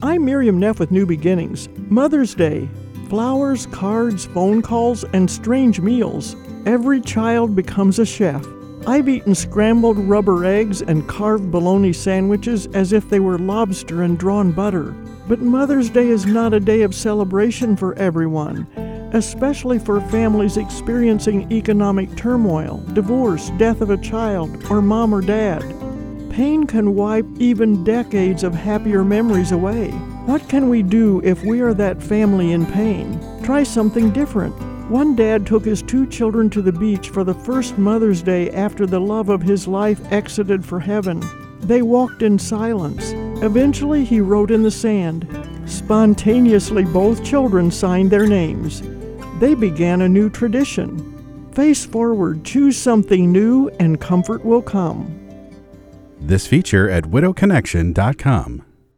I'm Miriam Neff with New Beginnings. Mother's Day. Flowers, cards, phone calls, and strange meals. Every child becomes a chef. I've eaten scrambled rubber eggs and carved bologna sandwiches as if they were lobster and drawn butter. But Mother's Day is not a day of celebration for everyone, especially for families experiencing economic turmoil, divorce, death of a child, or mom or dad. Pain can wipe even decades of happier memories away. What can we do if we are that family in pain? Try something different. One dad took his 2 children to the beach for the first Mother's Day after the love of his life exited for heaven. They walked in silence. Eventually, he wrote in the sand. Spontaneously, both children signed their names. They began a new tradition. Face forward, choose something new, and comfort will come. This feature at widowconnection.com.